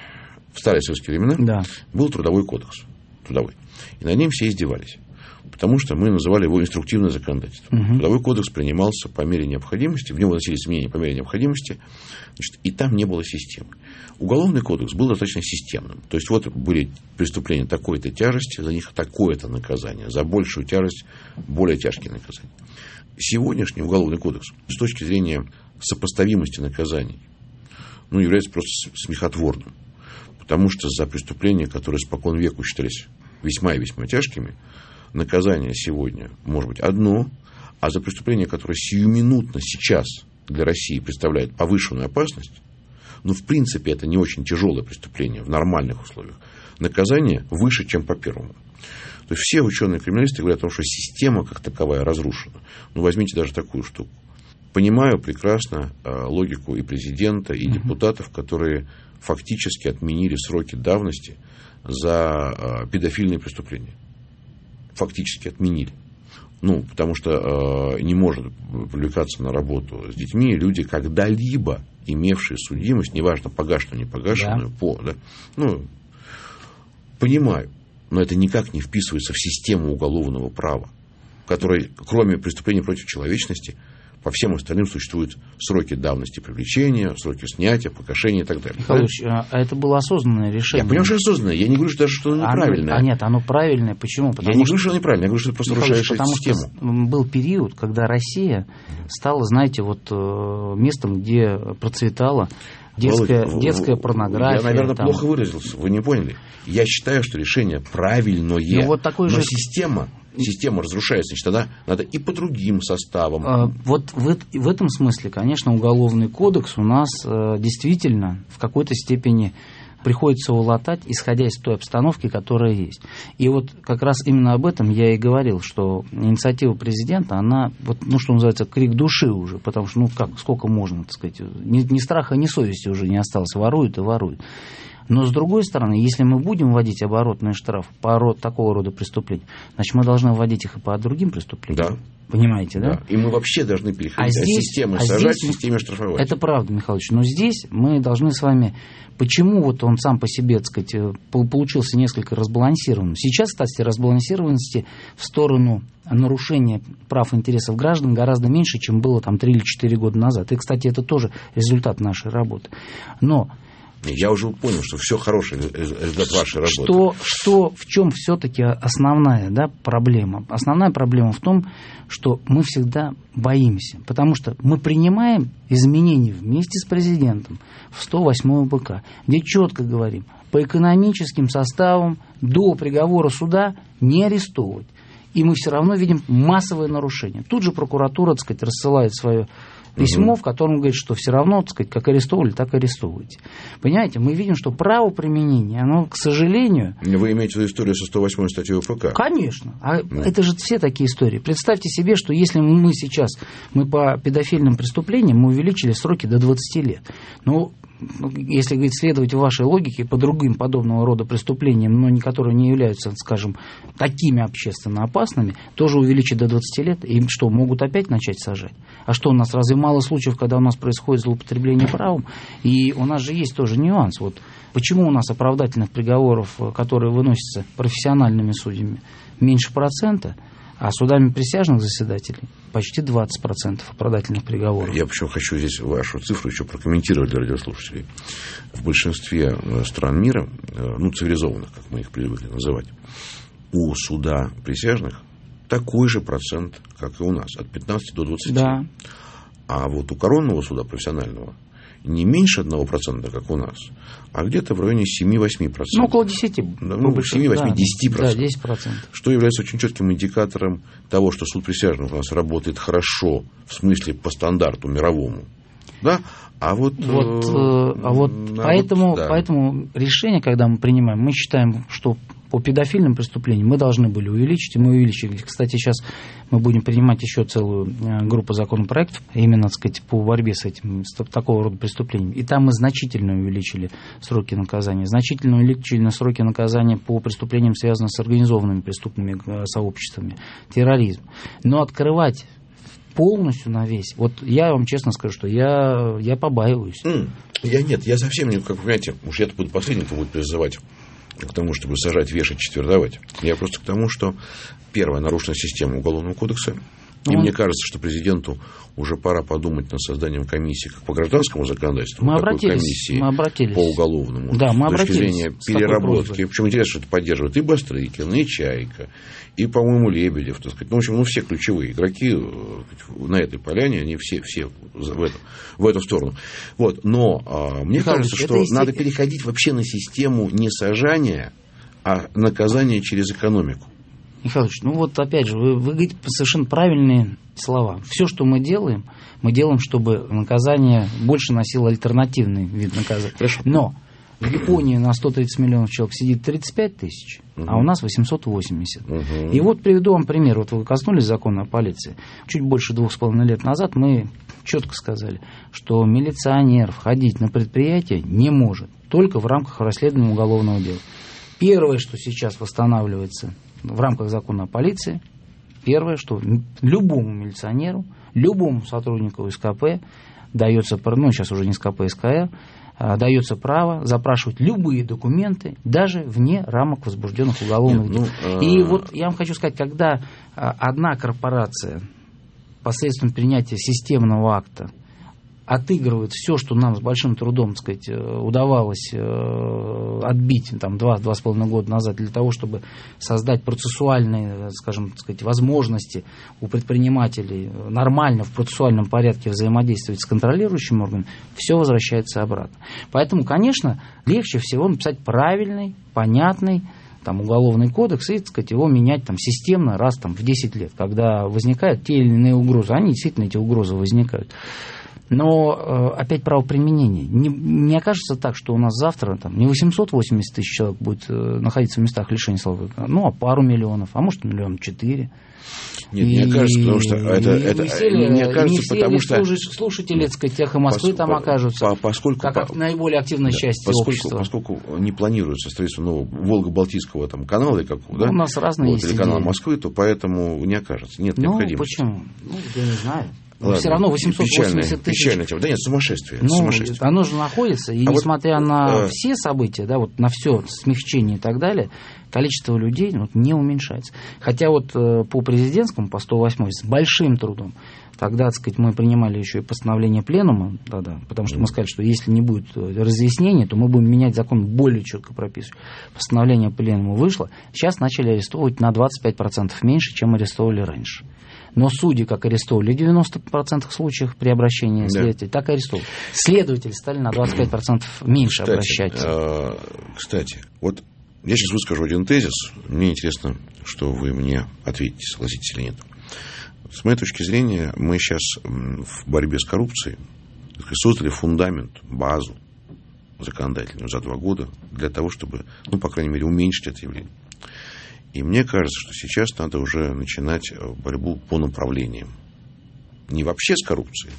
в старые советские времена да. был трудовой кодекс. Трудовой. И над ним все издевались. Потому что мы называли его инструктивное законодательство. Угу. Трудовой кодекс принимался по мере необходимости, в него вносились изменения по мере необходимости, значит, и там не было системы. Уголовный кодекс был достаточно системным. То есть, вот были преступления такой-то тяжести, за них такое-то наказание, за большую тяжесть более тяжкие наказания. Сегодняшний уголовный кодекс, с точки зрения сопоставимости наказаний, ну, является просто смехотворным. Потому что за преступления, которые спокон веку считались весьма и весьма тяжкими, наказание сегодня может быть одно, а за преступление, которое сиюминутно сейчас для России представляет повышенную опасность, ну, в принципе, это не очень тяжелое преступление в нормальных условиях, наказание выше, чем по первому. То есть все ученые-криминалисты говорят о том, что система как таковая разрушена. Ну, возьмите даже такую штуку. Понимаю прекрасно э, логику и президента, и депутатов, которые фактически отменили сроки давности за э, педофильные преступления. Фактически отменили. Ну, потому что э, не может привлекаться на работу с детьми люди, когда-либо имевшие судимость, неважно, погашенную, не погашенную, да. по, да, ну, понимаю, но это никак не вписывается в систему уголовного права, в которой, кроме преступлений против человечности, по всем остальным существуют сроки давности привлечения, сроки снятия, погашения и так далее. Михайлович, а это было осознанное решение. Я понимаю, что осознанное. Я не говорю, что даже что оно неправильное. Оно, а нет, оно правильное. Почему? Потому я не говорю, что оно неправильное. Я говорю, что это просто Михайлович, нарушает систему. Потому что был период, когда Россия стала, знаете, вот местом, где процветала детская, Володь, детская порнография. Я, наверное, там. плохо выразился. Вы не поняли. Я считаю, что решение правильное. Ну, вот такой но же... система... Система разрушается, значит, тогда надо и по другим составам. А, вот в, в этом смысле, конечно, уголовный кодекс у нас а, действительно в какой-то степени приходится улатать, исходя из той обстановки, которая есть. И вот как раз именно об этом я и говорил, что инициатива президента, она, вот, ну, что называется, крик души уже, потому что, ну, как, сколько можно, так сказать, ни, ни страха, ни совести уже не осталось, воруют и воруют. Но, с другой стороны, если мы будем вводить оборотные штрафы по род, такого рода преступлений, значит, мы должны вводить их и по другим преступлениям. Да. Понимаете, да? да? И мы вообще должны переходить а здесь, от системы а сажать здесь, к системе штрафовать. Это правда, Михайлович. Но здесь мы должны с вами... Почему вот он сам по себе, так сказать, получился несколько разбалансированным? Сейчас, кстати, разбалансированности в сторону нарушения прав и интересов граждан гораздо меньше, чем было там три или четыре года назад. И, кстати, это тоже результат нашей работы. Но... Я уже понял, что все хорошее результат вашей работы. Что, что, в чем все-таки основная, да, проблема? Основная проблема в том, что мы всегда боимся, потому что мы принимаем изменения вместе с президентом в сто восьмой Уп К, где четко говорим, по экономическим составам до приговора суда не арестовывать. И мы все равно видим массовые нарушения. Тут же прокуратура, так сказать, рассылает свое письмо, в котором говорит, что все равно, так сказать, как арестовывали, так и арестовывайте. Понимаете, мы видим, что правоприменение, оно, к сожалению... Вы имеете в виду историю со сто восьмой статьей Уп К? Конечно. А ну. Это же все такие истории. Представьте себе, что если мы сейчас, мы по педофильным преступлениям, мы увеличили сроки до двадцати лет. Ну, если говорить, следовать вашей логике, по другим подобного рода преступлениям, но которые не являются, скажем, такими общественно опасными, тоже увеличить до двадцати лет, и что, могут опять начать сажать? А что у нас, разве мало случаев, когда у нас происходит злоупотребление правом? И у нас же есть тоже нюанс. Вот почему у нас оправдательных приговоров, которые выносятся профессиональными судьями, меньше процента, а судами присяжных заседателей почти двадцать процентов оправдательных приговоров. Я почему хочу здесь вашу цифру еще прокомментировать для радиослушателей. В большинстве стран мира, ну, цивилизованных, как мы их привыкли называть, у суда присяжных такой же процент, как и у нас, от пятнадцати до двадцати. Да. А вот у коронного суда профессионального не меньше одного процента, как у нас, а где-то в районе семь-восемь процентов. Ну, около десяти. Ну, семь-восемь-десять процентов. Да, десять процентов. Что является очень четким индикатором того, что суд присяжных у нас работает хорошо, в смысле по стандарту мировому. Да? А вот, вот, э, а вот а поэтому, вот, да. поэтому решение, когда мы принимаем, мы считаем, что по педофильным преступлениям мы должны были увеличить, и мы увеличили. Кстати, сейчас мы будем принимать еще целую группу законопроектов, именно, так сказать, по борьбе с этим, с такого рода преступлениями. И там мы значительно увеличили сроки наказания, значительно увеличили сроки наказания по преступлениям, связанным с организованными преступными сообществами, терроризм. Но открывать полностью на весь, вот я вам честно скажу, что я, я побаиваюсь. Mm. Я нет, я совсем не, как вы понимаете, уж я-то буду последним, кто будет призывать к тому, чтобы сажать, вешать, четвертовать. Я просто к тому, что первое, нарушена система Уголовного кодекса. И mm. мне кажется, что президенту уже пора подумать над созданием комиссии как по гражданскому законодательству, мы такой обратились, комиссии мы обратились. по уголовному. Да, мы с точки обратились зрения переработки. Причем интересно, что это поддерживает и Бастрыкин, и Чайка, и, по-моему, Лебедев. Так сказать. Ну, в общем, ну, все ключевые игроки на этой поляне, они все, все в, эту, в эту сторону. Вот. Но а, мне Михаил кажется, что есть... надо переходить вообще на систему не сажания, а наказания через экономику. Михайлович, ну вот опять же, вы, вы говорите совершенно правильные слова. Все, что мы делаем, мы делаем, чтобы наказание больше носило альтернативный вид наказания. Хорошо. Но в Японии на сто тридцать миллионов человек сидит тридцать пять тысяч, угу. а у нас восемьсот восемьдесят. Угу. И вот приведу вам пример. Вот вы коснулись закона о полиции. Чуть больше двух с половиной лет назад мы четко сказали, что милиционер входить на предприятие не может, только в рамках расследования уголовного дела. Первое, что сейчас восстанавливается в рамках закона о полиции, первое, что любому милиционеру, любому сотруднику СКП дается, ну сейчас уже не СКП, СКР, дается право запрашивать любые документы, даже вне рамок возбужденных уголовных дел. Ну, И а... вот я вам хочу сказать, когда одна корпорация посредством принятия системного акта отыгрывает все, что нам с большим трудом, так сказать, удавалось отбить там, два-два с половиной года назад для того, чтобы создать процессуальные, скажем, так сказать, возможности у предпринимателей нормально в процессуальном порядке взаимодействовать с контролирующим органом, все возвращается обратно. Поэтому, конечно, легче всего написать правильный, понятный там, уголовный кодекс и, так сказать, его менять там, системно раз там, в десять лет, когда возникают те или иные угрозы. Они действительно, эти угрозы возникают. Но опять правоприменение. Не, не окажется так, что у нас завтра там, не восемьсот восемьдесят тысяч человек будет находиться в местах лишения свободы, ну, а пару миллионов, а может, миллион четыре. Нет, и, мне кажется, потому что это, и, это, все, мне кажется, не потому что слушатели, так сказать, «Эхо Москвы» там окажутся, поскольку, как по, наиболее активной да, части поскольку, общества. Поскольку не планируется строительство нового Волго-Балтийского там, канала, или какого, да? У нас разные вот, или канала Москвы, то поэтому не окажется. Нет ну, необходимости. Почему? Ну, я не знаю. Ладно, все равно восемьсот восемьдесят тысяч. Печальная тема. Да нет, сумасшествие. Ну, сумасшествие. Оно же находится, и а несмотря вот, на э... все события, да, вот на все смягчение и так далее, количество людей вот, не уменьшается. Хотя вот э, по президентскому, по сто восьмой, с большим трудом, тогда, так сказать, мы принимали еще и постановление пленума, да-да, потому что mm. мы сказали, что если не будет разъяснений, то мы будем менять закон более четко прописывать. Постановление пленума вышло, сейчас начали арестовывать на двадцать пять процентов меньше, чем арестовывали раньше. Но судьи как арестовывали в девяноста процентах случаев при обращении да. следователя, так и арестовывали. Следователи стали на двадцать пять процентов меньше кстати, обращать. Э, кстати, вот я сейчас выскажу один тезис. Мне интересно, что вы мне ответите, согласитесь или нет. С моей точки зрения, мы сейчас в борьбе с коррупцией создали фундамент, базу законодательную за два года для того, чтобы, ну, по крайней мере, уменьшить это явление. И мне кажется, что сейчас надо уже начинать борьбу по направлениям. Не вообще с коррупцией,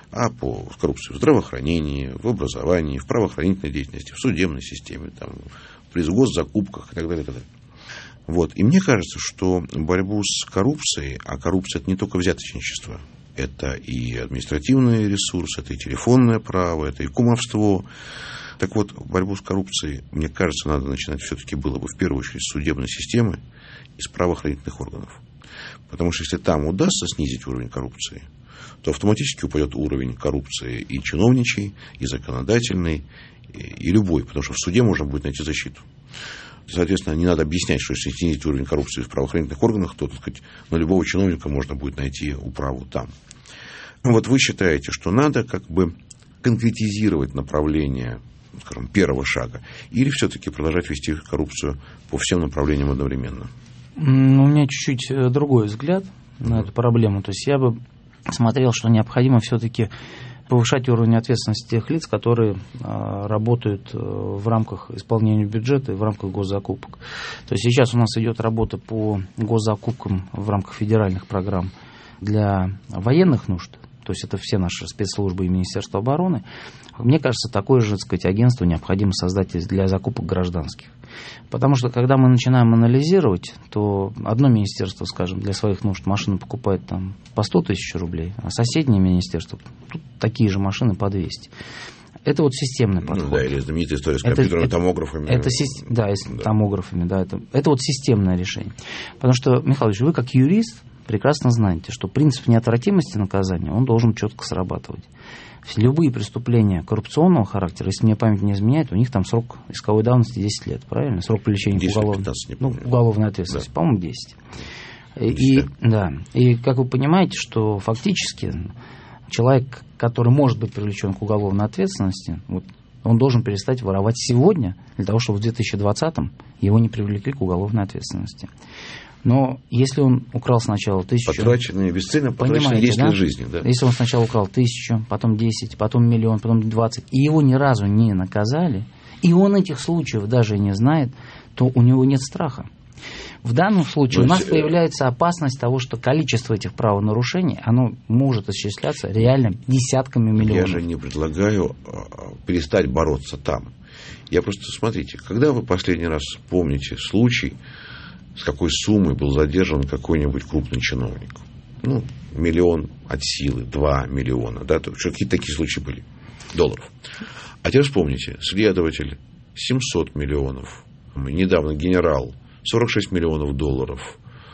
а по коррупции в здравоохранении, в образовании, в правоохранительной деятельности, в судебной системе, там, при госзакупках и так далее, и так далее. Вот. И мне кажется, что борьбу с коррупцией, а коррупция – это не только взяточничество, это и административный ресурс, это и телефонное право, это и кумовство. Так вот, борьбу с коррупцией, мне кажется, надо начинать все-таки было бы в первую очередь с судебной системы и с правоохранительных органов. Потому что если там удастся снизить уровень коррупции, то автоматически упадет уровень коррупции и чиновничий, и законодательный, и любой, потому что в суде можно будет найти защиту. Соответственно, не надо объяснять, что если снизить уровень коррупции в правоохранительных органах, то, так сказать, на любого чиновника можно будет найти управу там. Вот вы считаете, что надо как бы конкретизировать направление, скажем, первого шага, или все-таки продолжать вести коррупцию по всем направлениям одновременно? Ну, у меня чуть-чуть другой взгляд на mm-hmm. эту проблему. То есть я бы смотрел, что необходимо все-таки повышать уровень ответственности тех лиц, которые а, работают а, в рамках исполнения бюджета и в рамках госзакупок. То есть сейчас у нас идет работа по госзакупкам в рамках федеральных программ для военных нужд. То есть это все наши спецслужбы и Министерство обороны. Мне кажется, такое же, так сказать, агентство необходимо создать для закупок гражданских. Потому что, когда мы начинаем анализировать, то одно министерство, скажем, для своих нужд машины покупает там по сто тысяч рублей, а соседнее министерство тут такие же машины по двести. Это вот системный подход. Ну, да, или знаменитая история с это, компьютерными это, томографами. Это, да, с да. томографами, да. Это, это вот системное решение. Потому что, Михайлович, вы как юрист прекрасно знаете, что принцип неотвратимости наказания, он должен четко срабатывать. Любые преступления коррупционного характера, если мне память не изменяет, у них там срок исковой давности десять лет, правильно? Срок привлечения к уголовной, ну, уголовной ответственности, да. По-моему, десять. И, да. И, как вы понимаете, что фактически человек, который может быть привлечен к уголовной ответственности, вот, он должен перестать воровать сегодня, для того, чтобы в две тысячи двадцатом его не привлекли к уголовной ответственности. Но если он украл сначала тысячу... Потраченные, бесцельно потраченные десять лет жизни. Да? Если он сначала украл тысячу, потом десять, потом миллион, потом двадцать, и его ни разу не наказали, и он этих случаев даже не знает, то у него нет страха. В данном случае Но у нас это... появляется опасность того, что количество этих правонарушений, оно может исчисляться реально десятками миллионов. Я же не предлагаю перестать бороться там. Я просто, смотрите, когда вы последний раз помните случай, с какой суммой был задержан какой-нибудь крупный чиновник? Ну, миллион от силы, два миллиона, да, то, что какие-то такие случаи были, долларов. А теперь вспомните, следователь семьсот миллионов, недавно генерал сорок шесть миллионов долларов,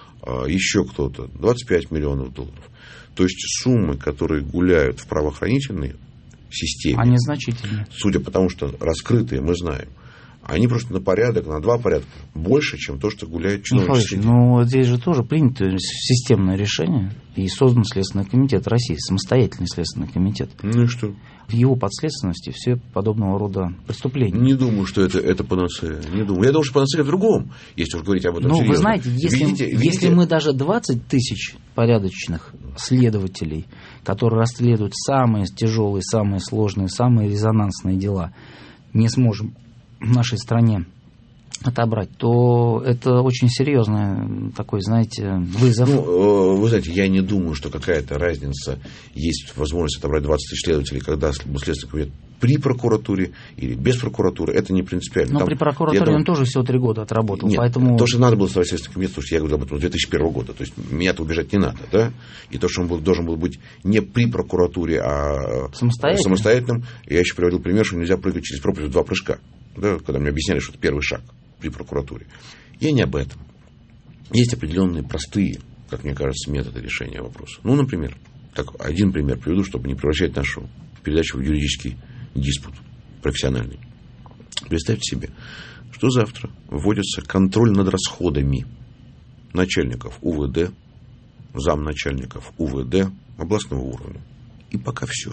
еще кто-то двадцать пять миллионов долларов. То есть суммы, которые гуляют в правоохранительной системе, они значительные. Судя по тому, что раскрытые, мы знаем, они просто на порядок, на два порядка больше, чем то, что гуляет чиновничество. Ну, здесь же тоже принято системное решение, и создан Следственный комитет России, самостоятельный Следственный комитет. Ну и что? В его подследственности все подобного рода преступления. Не думаю, что это, это панацея. Не думаю. Я думаю, что панацея в другом, если уж говорить об этом ну, серьезно. Вы знаете, если, видите, если видите? мы даже двадцать тысяч порядочных следователей, которые расследуют самые тяжелые, самые сложные, самые резонансные дела, не сможем в нашей стране отобрать, то это очень серьезный такой, знаете, вызов. Ну, вы знаете, я не думаю, что какая-то разница есть возможность отобрать двадцать тысяч следователей, когда Следственный комитет при прокуратуре или без прокуратуры, это не принципиально. Но Там, при прокуратуре думаю, он тоже всего три года отработал. Нет, поэтому... то, что надо было создать Следственный комитет, потому что я говорю об этом с две тысячи первого года, то есть меня-то убежать не надо, да, и то, что он был, должен был быть не при прокуратуре, а самостоятельным. самостоятельным, я еще приводил пример, что нельзя прыгать через пропасть в два прыжка, да, когда мне объясняли, что это первый шаг при прокуратуре. Я не об этом. Есть определенные простые, как мне кажется, методы решения вопроса. Ну, например, так, один пример приведу, чтобы не превращать нашу передачу в юридический диспут профессиональный. Представьте себе, что завтра вводится контроль над расходами начальников УВД, замначальников УВД областного уровня. И пока все.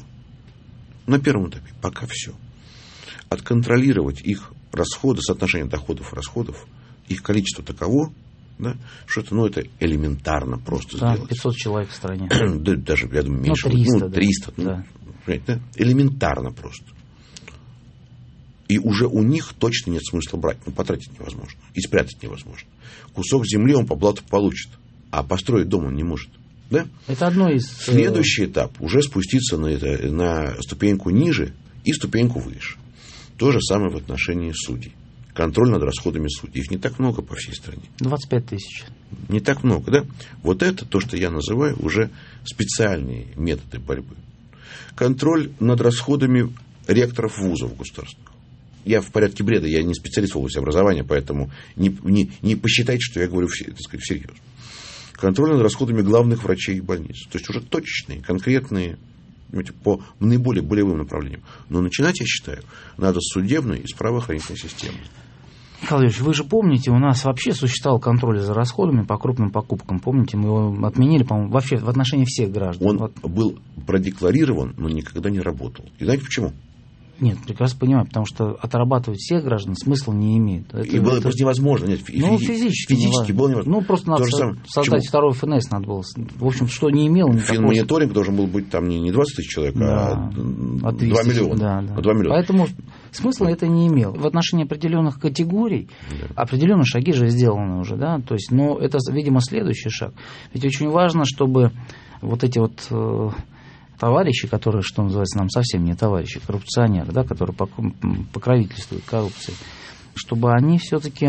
На первом этапе пока все. Отконтролировать их расходы, соотношение доходов и расходов, их количество таково, да, что это, ну, это элементарно просто да, сделать. пятьсот человек в стране. Да, даже, я думаю, меньше. Ну, триста. Ну, триста. Да. Ну, да. Элементарно просто. И уже у них точно нет смысла брать. Ну, потратить невозможно. И спрятать невозможно. Кусок земли он по блату получит. А построить дом он не может. Да? Это одно из... Следующий этап уже спуститься на, это, на ступеньку ниже и ступеньку выше. То же самое в отношении судей. Контроль над расходами судей. Их не так много по всей стране. двадцать пять тысяч. Не так много, да? Вот это то, что я называю уже специальные методы борьбы. Контроль над расходами ректоров вузов государственных. Я в порядке бреда, я не специалист в области образования, поэтому не, не, не посчитайте, что я говорю так сказать, всерьез. Контроль над расходами главных врачей больниц. То есть уже точечные, конкретные, по наиболее болевым направлениям. Но начинать, я считаю, надо с судебной и с правоохранительной системы. Михаил Юрьевич, вы же помните, у нас вообще существовал контроль за расходами по крупным покупкам. Помните, мы его отменили, по-моему, вообще в отношении всех граждан. Он вот. был продекларирован, но никогда не работал. И знаете почему? Нет, прекрасно понимаю, потому что отрабатывать всех граждан смысла не имеет. Это, и было это... просто невозможно. Нет, ну, физически. Физически было невозможно. Ну, просто надо со- создать второй эф эн эс надо было. В общем, что не имел. Финмониторинг такого... должен был быть там не двадцать тысяч человек, да, а два миллиона. Да, да. два миллиона. Поэтому смысла это не имел. В отношении определенных категорий да. определенные шаги же сделаны уже, да. То есть, но это, видимо, следующий шаг. Ведь очень важно, чтобы вот эти вот товарищи, которые, что называется, нам совсем не товарищи, коррупционеры, да, которые покровительствуют коррупции, чтобы они все-таки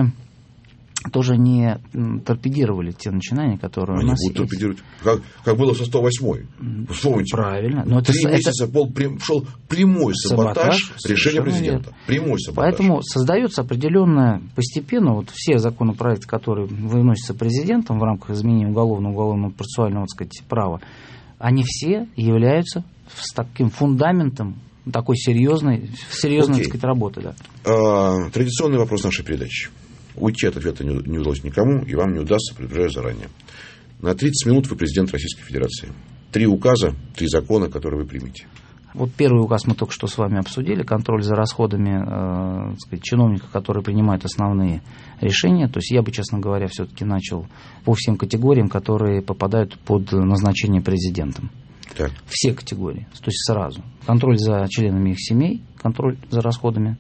тоже не торпедировали те начинания, которые они у нас будут есть. Торпедировать. Как, как было со сто восьмой. Вспомните. Правильно. Но Три это, месяца это... пол, шел прямой саботаж, саботаж решения президента. Верно. Прямой саботаж. Поэтому создается определенная постепенно, вот все законопроекты, которые выносятся президентом в рамках изменения уголовного, уголовного процессуального, так сказать, права, они все являются с таким фундаментом такой серьезной, серьезной так сказать, работы. Да. А, традиционный вопрос нашей передачи. Уйти от ответа не, не удалось никому, и вам не удастся, предупреждаю заранее. На тридцать минут вы президент Российской Федерации. Три указа, три закона, которые вы примете. Вот первый указ мы только что с вами обсудили, контроль за расходами э, так сказать, чиновников, которые принимают основные решения. То есть я бы, честно говоря, все-таки начал по всем категориям, которые попадают под назначение президентом. Так. Все категории, то есть сразу. Контроль за членами их семей, контроль за расходами.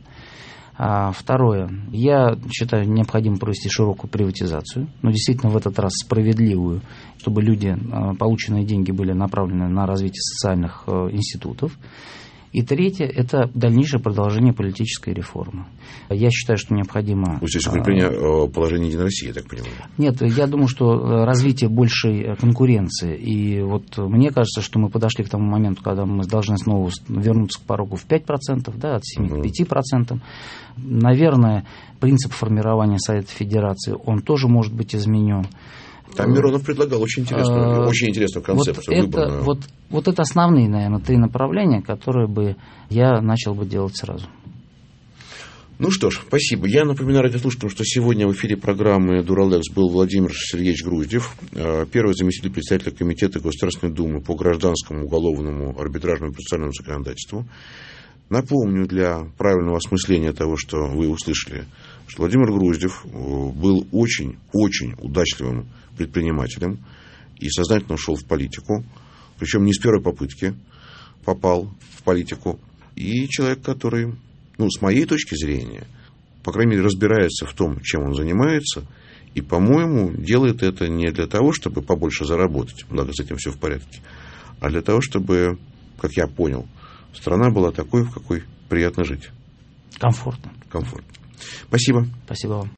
А второе, я считаю, необходимо провести широкую приватизацию, но действительно в этот раз справедливую, чтобы люди, полученные деньги были направлены на развитие социальных институтов. И третье, это дальнейшее продолжение политической реформы. Я считаю, что необходимо... То есть укрепление положения Единой России, я так понимаю? Нет, я думаю, что развитие большей конкуренции. И вот мне кажется, что мы подошли к тому моменту, когда мы должны снова вернуться к порогу в пять процентов, да, от семи к пяти процентам. Наверное, принцип формирования Совета Федерации, он тоже может быть изменен. Там Миронов предлагал очень интересную, очень интересную концепцию. Вот это, вот, вот это основные, наверное, три направления, которые бы я начал бы делать сразу. Ну что ж, спасибо. Я напоминаю радиослушателям, что сегодня в эфире программы «Дуралэкс» был Владимир Сергеевич Груздев, первый заместитель председателя Комитета Государственной Думы по гражданскому, уголовному, арбитражному и процессуальному законодательству. Напомню для правильного осмысления того, что вы услышали, что Владимир Груздев был очень-очень удачливым предпринимателем и сознательно ушел в политику, причем не с первой попытки попал в политику. И человек, который, ну, с моей точки зрения, по крайней мере, разбирается в том, чем он занимается, и, по-моему, делает это не для того, чтобы побольше заработать, благо с этим все в порядке, а для того, чтобы, как я понял, страна была такой, в какой приятно жить. Комфортно. Комфортно. Спасибо. Спасибо вам.